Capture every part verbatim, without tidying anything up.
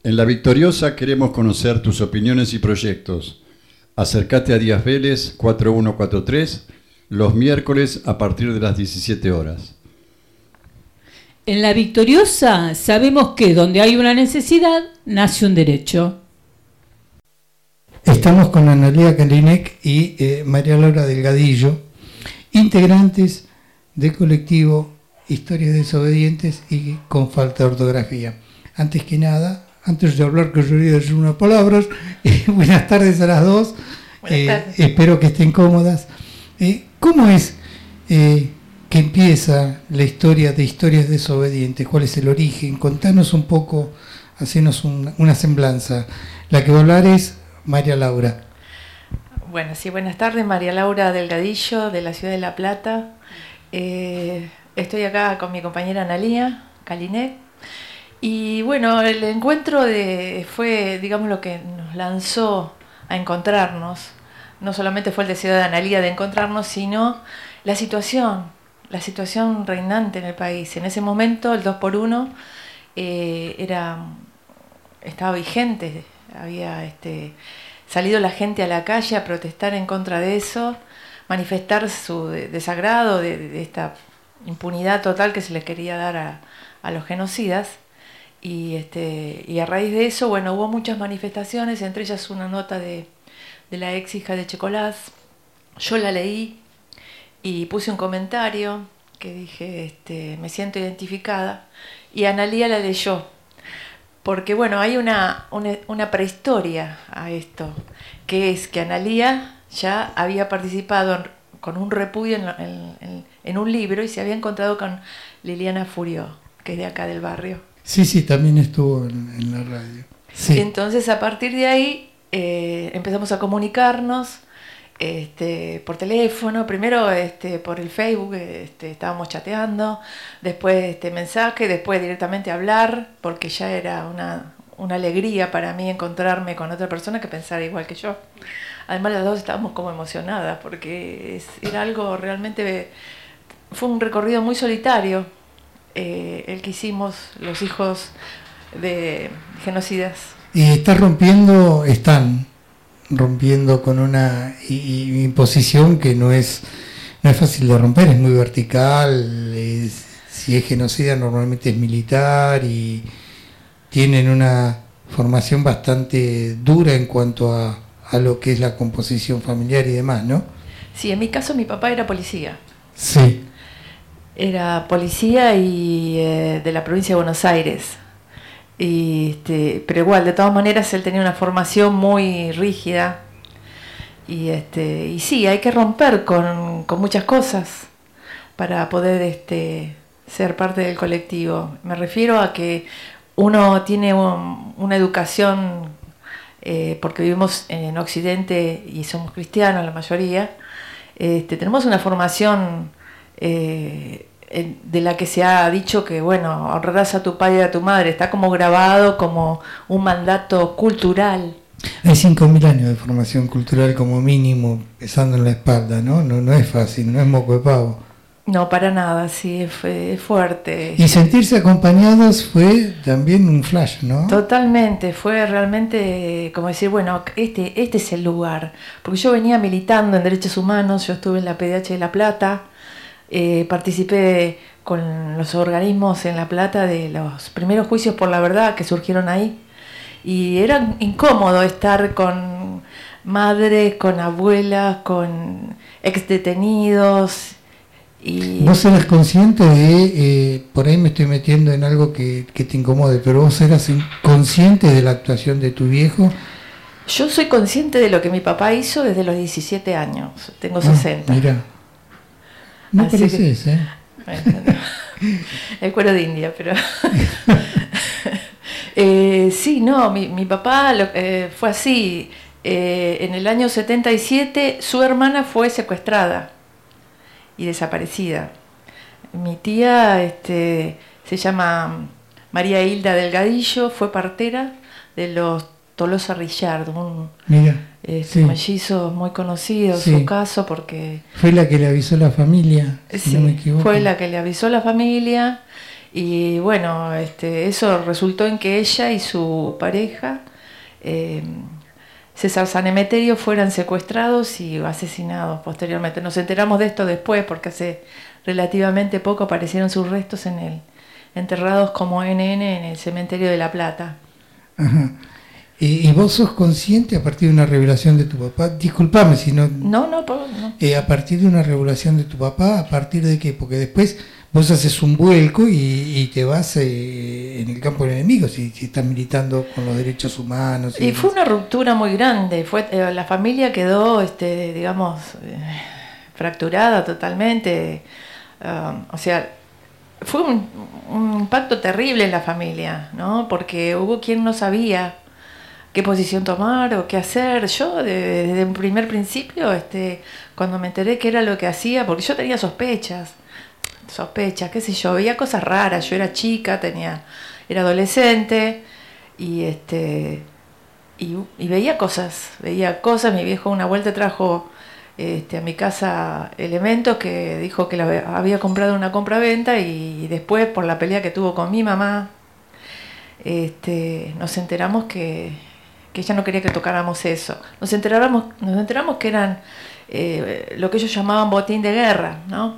En La Victoriosa queremos conocer tus opiniones y proyectos. Acércate a Díaz Vélez cuatro uno cuatro tres los miércoles a partir de las diecisiete horas. En La Victoriosa sabemos que donde hay una necesidad, nace un derecho. Estamos con Analía Kalinek y eh, María Laura Delgadillo, integrantes del colectivo Historias Desobedientes y con falta de ortografía. Antes que nada, antes de hablar, que yo quería decir unas palabras, eh, buenas tardes a las dos, eh, tardes. Espero que estén cómodas. Eh, ¿Cómo es eh, que empieza la historia de Historias Desobedientes? ¿Cuál es el origen? Contanos un poco, hacenos un, una semblanza. La que va a hablar es María Laura. Bueno, sí, buenas tardes, María Laura Delgadillo, de la ciudad de La Plata. Eh, estoy acá con mi compañera Analía Kalinek. Y bueno, el encuentro de, fue, digamos, lo que nos lanzó a encontrarnos. No solamente fue el deseo de Analía de encontrarnos, sino la situación, la situación reinante en el país. En ese momento el dos por uno eh, era, estaba vigente, había este, salido la gente a la calle a protestar en contra de eso, manifestar su desagrado de, de esta impunidad total que se les quería dar a, a los genocidas. Y, este, y a raíz de eso, bueno, hubo muchas manifestaciones, entre ellas una nota de, de la ex hija de Checolás. Yo la leí y puse un comentario que dije, este, me siento identificada, y Analía la leyó. Porque bueno, hay una, una, una prehistoria a esto, que es que Analía ya había participado en, con un repudio en, en, en, en un libro y se había encontrado con Liliana Furió, que es de acá del barrio. Sí, sí, también estuvo en, en la radio. Sí. Entonces, a partir de ahí, eh, empezamos a comunicarnos este, por teléfono, primero este, por el Facebook, este, estábamos chateando, después este, mensaje, después directamente hablar, porque ya era una, una alegría para mí encontrarme con otra persona que pensara igual que yo. Además, las dos estábamos como emocionadas, porque es, era algo realmente, fue un recorrido muy solitario. Eh, el que hicimos los hijos de genocidas. Y está rompiendo, están rompiendo con una imposición que no es no es fácil de romper, es muy vertical, es, si es genocida normalmente es militar y tienen una formación bastante dura en cuanto a, a lo que es la composición familiar y demás, ¿no? Sí, en mi caso mi papá era policía. Sí. Era policía y eh, de la provincia de Buenos Aires. Y, este, pero igual, de todas maneras, él tenía una formación muy rígida. Y, este, y sí, hay que romper con, con muchas cosas para poder este, ser parte del colectivo. Me refiero a que uno tiene un, una educación, eh, porque vivimos en Occidente y somos cristianos la mayoría, este, tenemos una formación Eh, de la que se ha dicho que, bueno, honrarás a tu padre y a tu madre, está como grabado como un mandato cultural. Hay cinco mil años de formación cultural como mínimo, pesando en la espalda, ¿no? No, no es fácil, no es moco de pavo. No, para nada, sí, fue fuerte. Y sentirse acompañados fue también un flash, ¿no? Totalmente, fue realmente como decir, bueno, este, este es el lugar. Porque yo venía militando en derechos humanos, yo estuve en la P D H de La Plata, Eh, participé con los organismos en La Plata de los primeros juicios por la verdad que surgieron ahí, y era incómodo estar con madres, con abuelas, con exdetenidos. Y ¿vos eras consciente de, eh, por ahí me estoy metiendo en algo que, que te incomode, pero vos eras consciente de la actuación de tu viejo? Yo soy consciente de lo que mi papá hizo desde los diecisiete años, tengo ah, sesenta. Mira. No Así pareces, que, ¿eh? Bueno, no. El cuero de India, pero... eh, sí, no, mi, mi papá lo, eh, fue así. Eh, en el año setenta y siete su hermana fue secuestrada y desaparecida. Mi tía este, se llama María Hilda Delgadillo, fue partera de los Tolosa Richard, un... Mira. Este, sí. Mellizo muy conocido, sí. Su caso, porque... Fue la que le avisó a la familia, si sí, no me equivoco. Fue la que le avisó a la familia Y bueno, este, eso resultó en que ella y su pareja, eh, César San Emeterio, fueran secuestrados y asesinados posteriormente. Nos enteramos de esto después, porque hace relativamente poco aparecieron sus restos en el, enterrados como N N en el cementerio de La Plata. Ajá. ¿Y vos sos consciente a partir de una revelación de tu papá? Disculpame si no... No, no, no. Eh, a partir de una revelación de tu papá, ¿a partir de qué? Porque después vos haces un vuelco y, y te vas eh, en el campo del enemigo, si, si estás militando con los derechos humanos. Y, y fue una ruptura muy grande. Fue eh, la familia quedó, este, digamos, eh, fracturada totalmente. Um, o sea, fue un, un impacto terrible en la familia, ¿no? Porque hubo quien no sabía qué posición tomar o qué hacer. Yo de, desde un primer principio, este, cuando me enteré qué era lo que hacía, porque yo tenía sospechas, sospechas, qué sé yo, veía cosas raras. Yo era chica, tenía, era adolescente y este y, y veía cosas, veía cosas. Mi viejo una vuelta trajo este, a mi casa elementos que dijo que la había comprado en una compraventa y, y después por la pelea que tuvo con mi mamá, este, nos enteramos que que ella no quería que tocáramos eso. Nos enteramos, nos enteramos que eran eh, lo que ellos llamaban botín de guerra, ¿no?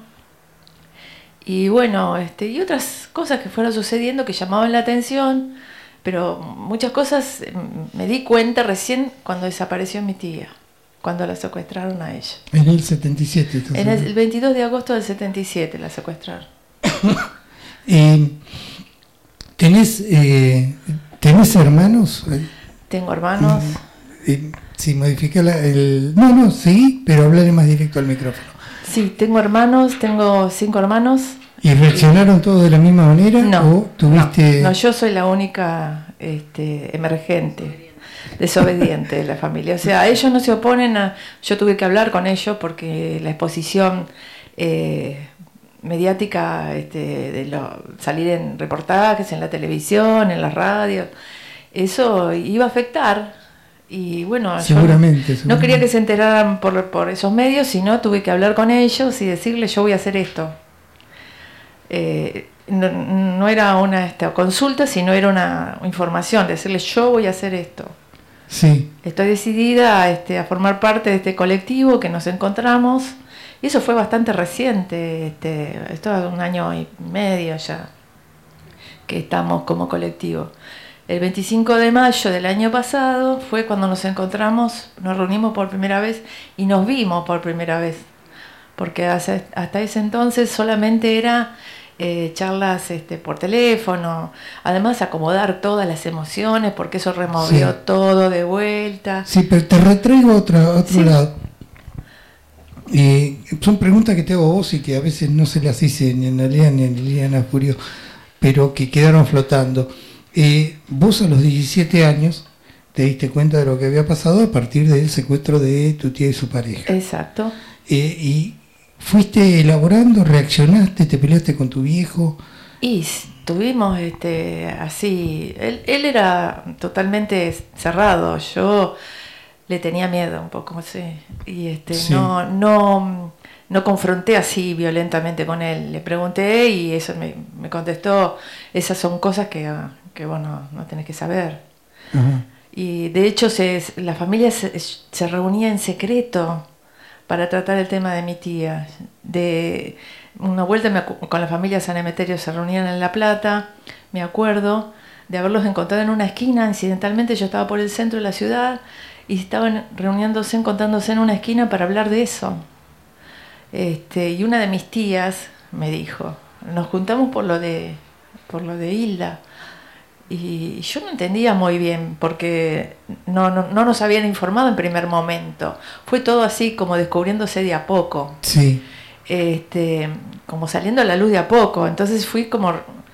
Y bueno, este, y otras cosas que fueron sucediendo que llamaban la atención, pero muchas cosas me di cuenta recién cuando desapareció mi tía, cuando la secuestraron a ella. En el setenta y siete. En el, el veintidós de agosto del setenta y siete la secuestraron. eh, ¿tenés, eh, ¿Tenés hermanos? Tengo hermanos. Eh, sí, modifica la, el... No, no, sí, pero hablaré más directo al micrófono. Sí, tengo hermanos, tengo cinco hermanos. ¿Y reaccionaron todos de la misma manera? No, ¿O tuviste... no, no, yo soy la única este, emergente, desobediente de la familia. O sea, ellos no se oponen a... Yo tuve que hablar con ellos porque la exposición eh, mediática, este, de lo, salir en reportajes, en la televisión, en las radios... Eso iba a afectar y bueno, seguramente, yo no, no quería que se enteraran por, por esos medios, sino tuve que hablar con ellos y decirles yo voy a hacer esto. Eh, no, no era una esta, consulta, sino era una información, decirles yo voy a hacer esto. Sí. Estoy decidida este, a formar parte de este colectivo que nos encontramos y eso fue bastante reciente, este, esto es un año y medio ya que estamos como colectivo. El veinticinco de mayo del año pasado fue cuando nos encontramos, nos reunimos por primera vez y nos vimos por primera vez, porque hasta, hasta ese entonces solamente era eh, charlas este, por teléfono, además acomodar todas las emociones, porque eso removió sí. todo de vuelta. Sí, pero te retraigo a otro, a otro sí. lado. Eh, son preguntas que te hago a vos y que a veces no se las hice ni en Alea ni en Liliana Furio, pero que quedaron flotando. Eh, vos a los diecisiete años te diste cuenta de lo que había pasado a partir del secuestro de tu tía y su pareja. Exacto. Eh, y fuiste elaborando, reaccionaste, te peleaste con tu viejo. Y tuvimos este, así, él, él era totalmente cerrado, yo le tenía miedo un poco, sí. Y este, sí. no, no, no confronté así violentamente con él, le pregunté y eso me, me contestó, esas son cosas que... que bueno, no tenés que saber. Ajá. Y de hecho se, la familia se, se reunía en secreto para tratar el tema de mi tía. De una vuelta me, con la familia San Emeterio se reunían en La Plata, me acuerdo de haberlos encontrado en una esquina, incidentalmente yo estaba por el centro de la ciudad y estaban reuniéndose, encontrándose en una esquina para hablar de eso. Este, y una de mis tías me dijo, nos juntamos por lo de, por lo de Hilda. Y yo no entendía muy bien porque no, no, no nos habían informado en primer momento. Fue todo así como descubriéndose de a poco. Sí. Este, como saliendo a la luz de a poco. Entonces fui como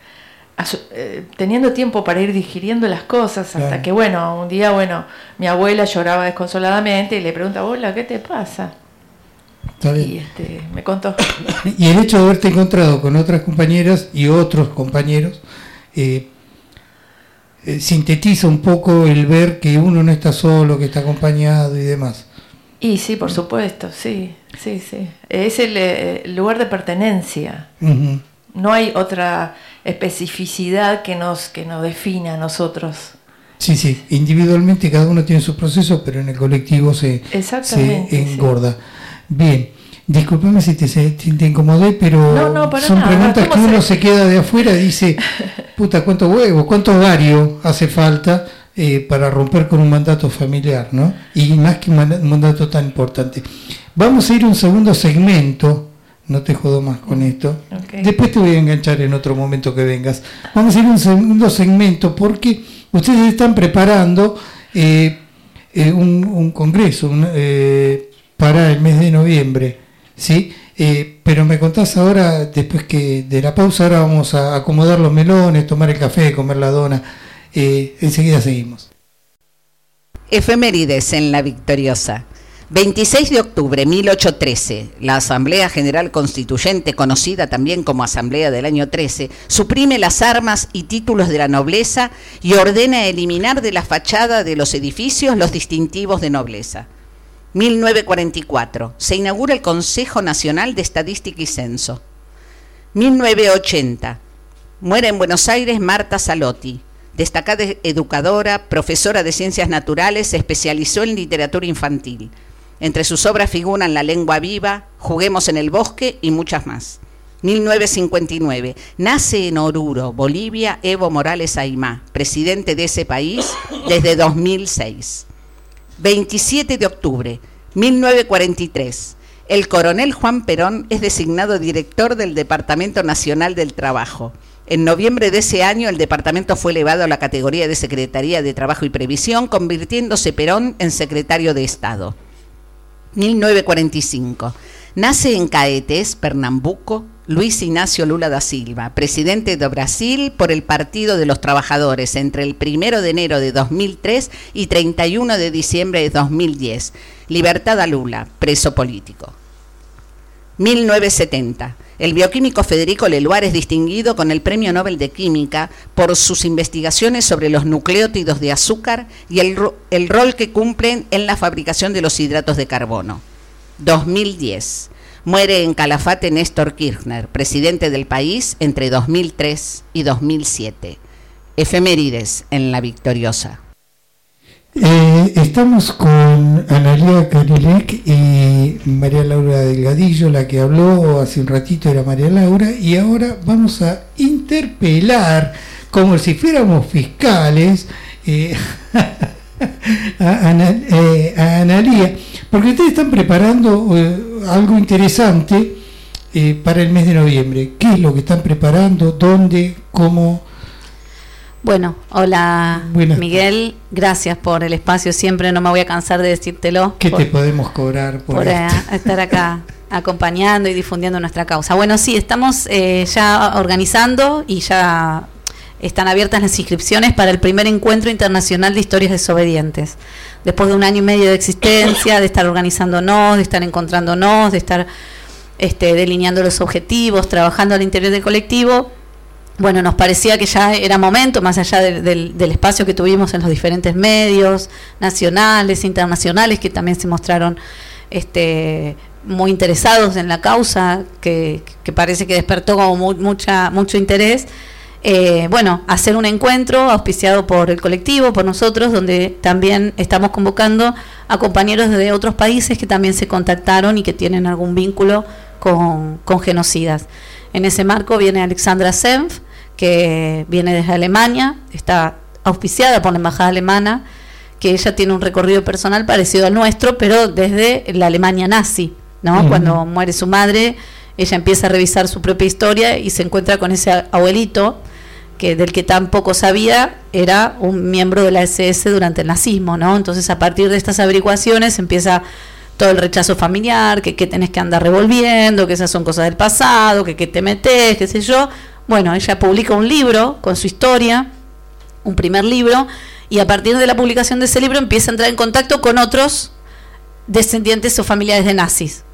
eh, teniendo tiempo para ir digiriendo las cosas hasta claro. que bueno, un día bueno, mi abuela lloraba desconsoladamente y le pregunta, abuela, ¿qué te pasa? Está bien. Y este, me contó. Y el hecho de haberte encontrado con otras compañeras y otros compañeros eh, Eh, sintetiza un poco el ver que uno no está solo, que está acompañado y demás. Y sí, por supuesto, sí, sí, sí. Es el, el lugar de pertenencia. Uh-huh. No hay otra especificidad que nos, que nos defina a nosotros. Sí, sí, individualmente cada uno tiene su proceso, pero en el colectivo se, se engorda. Sí. Bien, discúlpame si te, si te incomodé, pero no, no, para son nada, preguntas no, que uno se... se queda de afuera y dice, puta, ¿cuánto huevo, cuánto ovario hace falta eh, para romper con un mandato familiar, ¿no? Y más que un mandato tan importante. Vamos a ir a un segundo segmento. No te jodo más con esto. Okay. Después te voy a enganchar en otro momento que vengas. Vamos a ir a un segundo segmento porque ustedes están preparando eh, eh, un, un congreso un, eh, para el mes de noviembre, ¿sí? Eh, pero me contás ahora, después que de la pausa, ahora vamos a acomodar los melones, tomar el café, comer la dona. Eh, enseguida seguimos. Efemérides en La Victoriosa. veintiséis de octubre de mil ochocientos trece, la Asamblea General Constituyente, conocida también como Asamblea del Año trece, suprime las armas y títulos de la nobleza y ordena eliminar de la fachada de los edificios los distintivos de nobleza. mil novecientos cuarenta y cuatro, se inaugura el Consejo Nacional de Estadística y Censo. mil novecientos ochenta, muere en Buenos Aires Marta Salotti. Destacada educadora, profesora de Ciencias Naturales, se especializó en literatura infantil. Entre sus obras figuran La lengua viva, Juguemos en el bosque y muchas más. mil novecientos cincuenta y nueve. Nace en Oruro, Bolivia, Evo Morales Aymá, presidente de ese país desde dos mil seis. veintisiete de octubre de mil novecientos cuarenta y tres. El coronel Juan Perón es designado director del Departamento Nacional del Trabajo. En noviembre de ese año, el departamento fue elevado a la categoría de Secretaría de Trabajo y Previsión, convirtiéndose Perón en secretario de Estado. mil novecientos cuarenta y cinco. Nace en Caetés, Pernambuco, Luis Ignacio Lula da Silva, presidente de Brasil por el Partido de los Trabajadores entre el primero de enero de dos mil tres y treinta y uno de diciembre de dos mil diez. Libertad a Lula, preso político. mil novecientos setenta. El bioquímico Federico Leloir es distinguido con el Premio Nobel de Química por sus investigaciones sobre los nucleótidos de azúcar y el, ro- el rol que cumplen en la fabricación de los hidratos de carbono. dos mil diez. Muere en Calafate Néstor Kirchner, presidente del país entre dos mil tres y dos mil siete. Efemérides en La Victoriosa. Eh, estamos con Analía Carilec y María Laura Delgadillo. La que habló hace un ratito era María Laura, y ahora vamos a interpelar como si fuéramos fiscales eh, a, Ana, eh, a Analía, porque ustedes están preparando eh, algo interesante eh, para el mes de noviembre. ¿Qué es lo que están preparando? ¿Dónde? ¿Cómo? Bueno, hola Buenas Miguel, gracias por el espacio, siempre no me voy a cansar de decírtelo. ¿Qué por, te podemos cobrar por, por esto? a, estar acá acompañando y difundiendo nuestra causa? Bueno, sí, estamos eh, ya organizando y ya están abiertas las inscripciones para el primer encuentro internacional de historias desobedientes. Después de un año y medio de existencia, de estar organizándonos, de estar encontrándonos, de estar este, delineando los objetivos, trabajando al interior del colectivo. Bueno, nos parecía que ya era momento, más allá de, de, del espacio que tuvimos en los diferentes medios nacionales, internacionales, que también se mostraron este, muy interesados en la causa, que, que parece que despertó como muy, mucha, mucho interés. Eh, bueno, hacer un encuentro auspiciado por el colectivo, por nosotros, donde también estamos convocando a compañeros de otros países que también se contactaron y que tienen algún vínculo con, con genocidas. En ese marco viene Alexandra Senf, que viene desde Alemania, está auspiciada por la embajada alemana, que ella tiene un recorrido personal parecido al nuestro, pero desde la Alemania nazi, ¿no? Uh-huh. Cuando muere su madre, ella empieza a revisar su propia historia y se encuentra con ese abuelito, que del que tampoco sabía, era un miembro de la ese ese durante el nazismo, ¿no? Entonces, a partir de estas averiguaciones empieza todo el rechazo familiar, que qué tenés que andar revolviendo, que esas son cosas del pasado, que qué te metés, qué sé yo. Bueno, ella publica un libro con su historia, un primer libro, y a partir de la publicación de ese libro empieza a entrar en contacto con otros descendientes o familiares de nazis,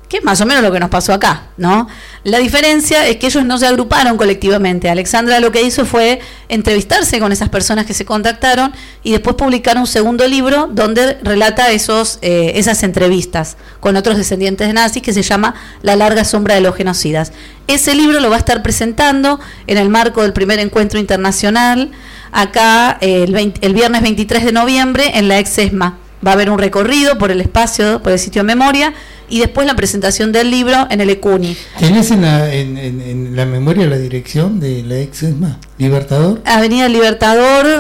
que es más o menos lo que nos pasó acá, ¿no? La diferencia es que ellos no se agruparon colectivamente. Alexandra lo que hizo fue entrevistarse con esas personas que se contactaron y después publicar un segundo libro donde relata esos, eh, esas entrevistas con otros descendientes de nazis, que se llama La larga sombra de los genocidas. Ese libro lo va a estar presentando en el marco del primer encuentro internacional acá eh, el, veinte, el viernes veintitrés de noviembre en la ex ESMA. Va a haber un recorrido por el espacio, por el sitio de memoria, y después la presentación del libro en el ECUNI. ¿Tenés en la, en, en, en la memoria la dirección de la ex ESMA? ¿Libertador? Avenida Libertador,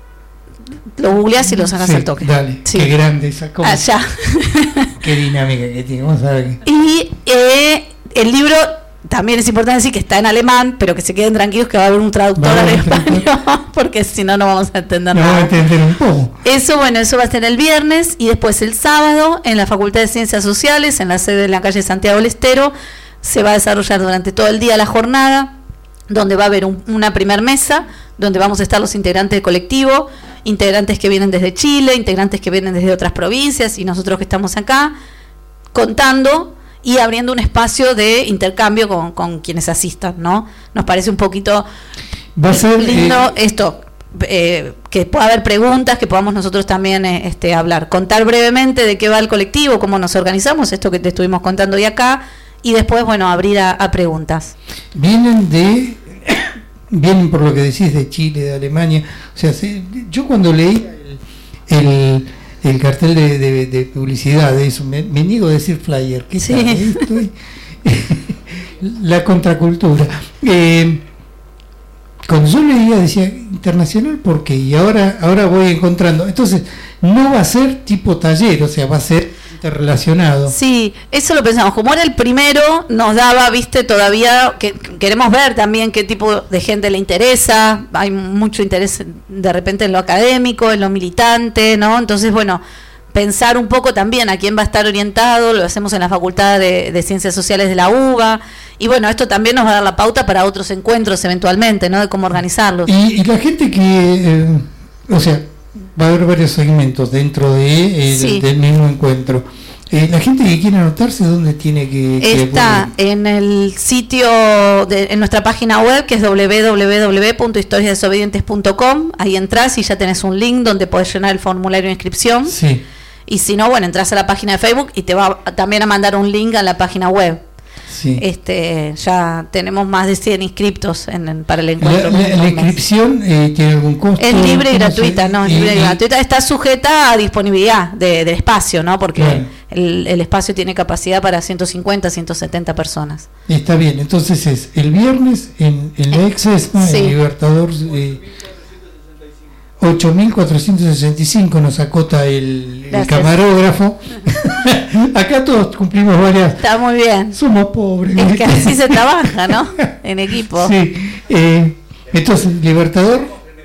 lo googleás y lo sacás sí, al toque. Dale, sí. Qué grande esa cosa. Allá. Qué dinámica que tiene, vamos a ver. Y eh, el libro... También es importante decir que está en alemán, pero que se queden tranquilos que va a haber un traductor al español, porque si no, no vamos a entender no nada. No vamos a entender un poco. Eso, bueno, eso va a ser el viernes, y después el sábado, en la Facultad de Ciencias Sociales, en la sede de la calle Santiago del Estero, se va a desarrollar durante todo el día la jornada, donde va a haber un, una primer mesa, donde vamos a estar los integrantes del colectivo, integrantes que vienen desde Chile, integrantes que vienen desde otras provincias, y nosotros que estamos acá, contando y abriendo un espacio de intercambio con, con quienes asistan, ¿no? Nos parece un poquito Va a ser, lindo eh, esto, eh, que pueda haber preguntas, que podamos nosotros también eh, este, hablar, contar brevemente de qué va el colectivo, cómo nos organizamos, esto que te estuvimos contando hoy acá, y después, bueno, abrir a, a preguntas. Vienen de, vienen por lo que decís de Chile, de Alemania, o sea, se, yo cuando leí el, el el cartel de, de, de publicidad de eso, me, me niego a decir flyer, ¿qué sí. tal? Estoy, la contracultura. Eh, cuando yo leía decía internacional, ¿por qué? Y ahora, ahora voy encontrando. Entonces, no va a ser tipo taller, o sea, va a ser interrelacionado. Sí, eso lo pensamos. Como era el primero, nos daba, viste, todavía que queremos ver también qué tipo de gente le interesa. Hay mucho interés de repente en lo académico, en lo militante, ¿no? Entonces, bueno, pensar un poco también a quién va a estar orientado. Lo hacemos en la Facultad de, de Ciencias Sociales de la U B A. Y bueno, esto también nos va a dar la pauta para otros encuentros eventualmente, ¿no? De cómo organizarlos. Y, y la gente que, eh, o sea, va a haber varios segmentos dentro de, eh, sí. del mismo encuentro. Eh, la gente que quiere anotarse, ¿dónde tiene que, que Está acudir? en el sitio, de, en nuestra página web, que es doble u doble u doble u punto historias desobedientes punto com. Ahí entras y ya tenés un link donde podés llenar el formulario de inscripción. Sí. Y si no, bueno, entras a la página de Facebook y te va a, también a mandar un link a la página web. Sí. Este, ya tenemos más de cien inscriptos en, en, para el encuentro. La, la, la inscripción eh, tiene algún costo. Es libre y ¿Cómo gratuita, se- no, es y- libre y y- gratuita. Está sujeta a disponibilidad de, del espacio, ¿no? Porque Claro. el, el espacio tiene capacidad para ciento cincuenta, ciento setenta personas. Está bien, entonces es el viernes en, en la ex ESMA, Sí. en Libertador, eh, ocho mil cuatrocientos sesenta y cinco nos acota el, el Gracias. camarógrafo. Acá todos cumplimos varias. Está muy bien. Somos pobres. Es que así se trabaja, ¿no? En equipo. Sí. Eh, entonces, Libertador,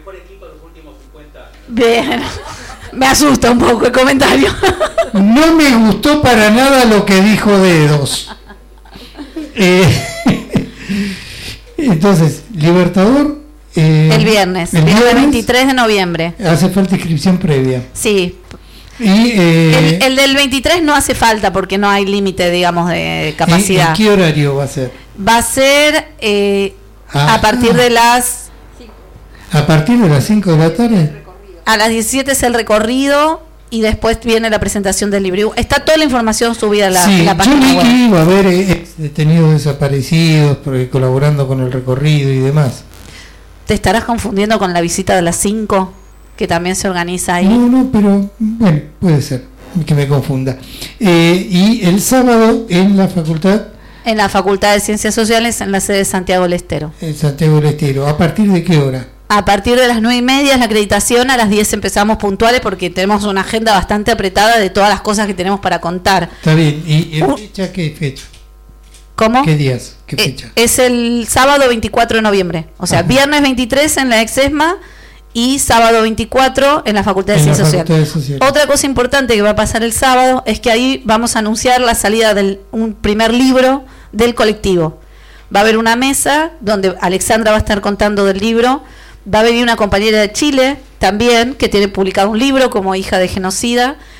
Bien. Me asusta un poco el comentario. no me gustó para nada lo que dijo Dedos. Eh, entonces, Libertador. eh, El viernes, el viernes viernes veintitrés de noviembre. hace falta inscripción previa. Sí. Y, eh, El, el del veintitrés no hace falta porque no hay límite, digamos, de ¿en, capacidad. en qué horario va a ser? Va a ser eh, Ah. a partir de las... ¿A partir de las cinco de la tarde? A las diecisiete es el recorrido y después viene la presentación del libro. Está toda la información subida en la, Sí, en la yo página vi web. que iba a haber eh, ex detenidos desaparecidos porque colaborando con el recorrido y demás. ¿Te estarás confundiendo con la visita de las cinco que también se organiza ahí? No, no, pero bueno, puede ser que me confunda. Eh, y el sábado en la facultad En la Facultad de Ciencias Sociales, en la sede de Santiago del Estero. en Santiago del Estero. ¿A partir de qué hora? A partir de las nueve y media es la acreditación, a las diez empezamos puntuales porque tenemos una agenda bastante apretada de todas las cosas que tenemos para contar. Está bien. ¿Y en Uh. fecha qué fecha? ¿Cómo? ¿Qué días? ¿Qué Eh, fecha? es el sábado veinticuatro de noviembre, o sea, Ajá. viernes veintitrés en la ex ESMA y sábado veinticuatro en la Facultad de En la Ciencias Facultad de Sociales. Sociales. Otra cosa importante que va a pasar el sábado es que ahí vamos a anunciar la salida de un primer libro del colectivo. Va a haber una mesa donde Alexandra va a estar contando del libro, va a venir una compañera de Chile también que tiene publicado un libro como hija de genocida,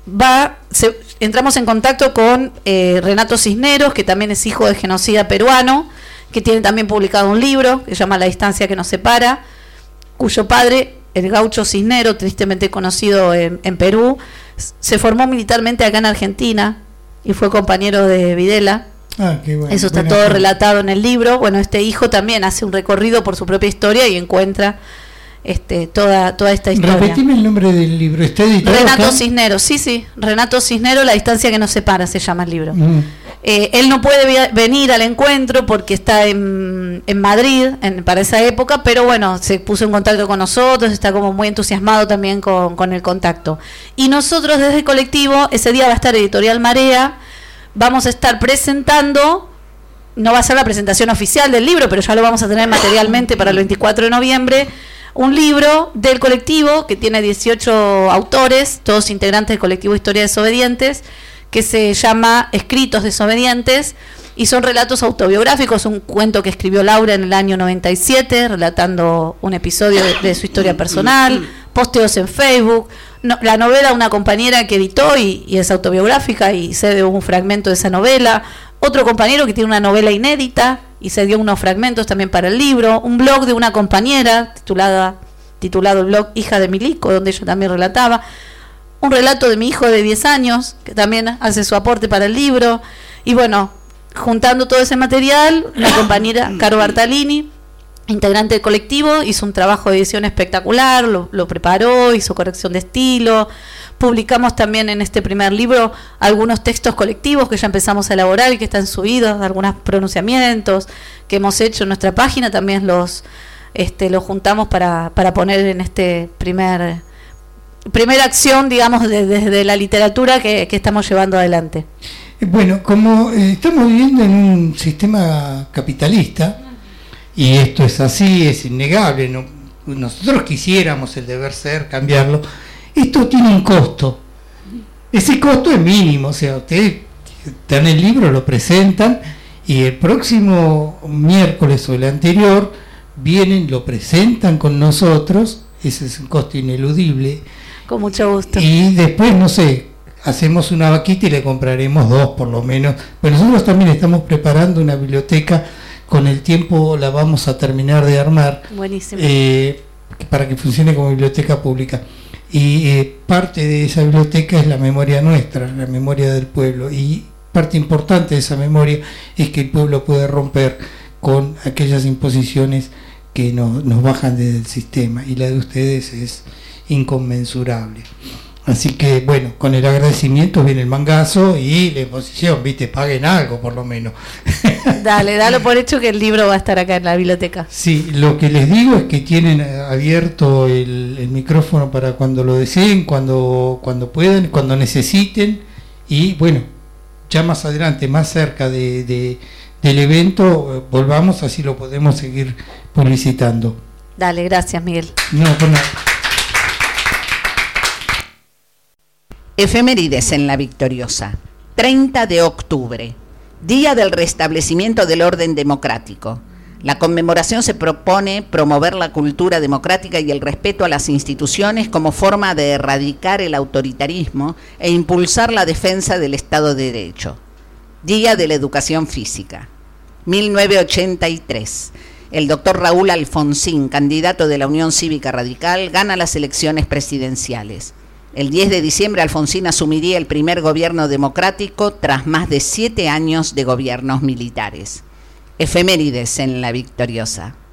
va, se, entramos en contacto con eh, Renato Cisneros, que también es hijo de genocida peruano, que tiene también publicado un libro que se llama La distancia que nos separa, cuyo padre, el gaucho Cisneros, tristemente conocido en, en Perú, se formó militarmente acá en Argentina y fue compañero de Videla. Ah, qué bueno. Eso está Buena todo gente. relatado en el libro. Bueno, este hijo también hace un recorrido por su propia historia y encuentra este, toda, toda esta historia. Repetime el nombre del libro. ¿Está editado Renato acá? Cisneros, sí, sí. Renato Cisneros, La distancia que nos separa, se llama el libro. Mm. Eh, él no puede via- venir al encuentro porque está en, en Madrid en, para esa época, pero bueno, se puso en contacto con nosotros, está como muy entusiasmado también con, con el contacto. Y nosotros desde el colectivo, ese día va a estar Editorial Marea, vamos a estar presentando, no va a ser la presentación oficial del libro, pero ya lo vamos a tener materialmente para el veinticuatro de noviembre, un libro del colectivo que tiene dieciocho autores, todos integrantes del colectivo Historia de Desobedientes, que se llama Escritos Desobedientes, y son relatos autobiográficos, un cuento que escribió Laura en el año noventa y siete, relatando un episodio de, de su historia personal, posteos en Facebook, no, la novela una compañera que editó y, y es autobiográfica y cede un fragmento de esa novela, otro compañero que tiene una novela inédita y cedió unos fragmentos también para el libro, un blog de una compañera titulada, titulado el blog Hija de Milico, donde ella también relataba, un relato de mi hijo de diez años, que también hace su aporte para el libro, y bueno, juntando todo ese material, la compañera Caro Bartalini, integrante del colectivo, hizo un trabajo de edición espectacular, lo, lo preparó, hizo corrección de estilo, publicamos también en este primer libro algunos textos colectivos que ya empezamos a elaborar y que están subidos, algunos pronunciamientos que hemos hecho en nuestra página, también los, este, los juntamos para, para poner en este primer... primera acción, digamos, desde de, de la literatura que, que estamos llevando adelante. Bueno, como eh, estamos viviendo en un sistema capitalista, y esto es así, es innegable, no, nosotros quisiéramos el deber ser, cambiarlo, esto tiene un costo. Ese costo es mínimo, o sea, ustedes dan el libro, lo presentan, y el próximo miércoles o el anterior vienen, lo presentan con nosotros, ese es un costo ineludible. Con mucho gusto. Y después, no sé, hacemos una vaquita y le compraremos dos por lo menos. Pero nosotros también estamos preparando una biblioteca, con el tiempo la vamos a terminar de armar. Buenísimo. Eh, para que funcione como biblioteca pública. Y eh, parte de esa biblioteca es la memoria nuestra, la memoria del pueblo. Y parte importante de esa memoria es que el pueblo puede romper con aquellas imposiciones que nos, nos bajan desde el sistema. Y la de ustedes es inconmensurable. Así que bueno, con el agradecimiento viene el mangazo y la imposición, viste, paguen algo por lo menos. Dale, dalo por hecho que el libro va a estar acá en la biblioteca. Sí, lo que les digo es que tienen abierto el, el micrófono para cuando lo deseen, cuando, cuando puedan, cuando necesiten, y bueno, ya más adelante, más cerca de, de, del evento, volvamos, así lo podemos seguir publicitando. Dale, gracias, Miguel. No, por nada. Efemérides en la Victoriosa. treinta de octubre, Día del Restablecimiento del Orden Democrático. La conmemoración se propone promover la cultura democrática y el respeto a las instituciones como forma de erradicar el autoritarismo e impulsar la defensa del Estado de Derecho. Día de la Educación Física. mil novecientos ochenta y tres. El doctor Raúl Alfonsín, candidato de la Unión Cívica Radical, gana las elecciones presidenciales. El diez de diciembre, Alfonsín asumiría el primer gobierno democrático tras más de siete años de gobiernos militares. Efemérides en la Victoriosa.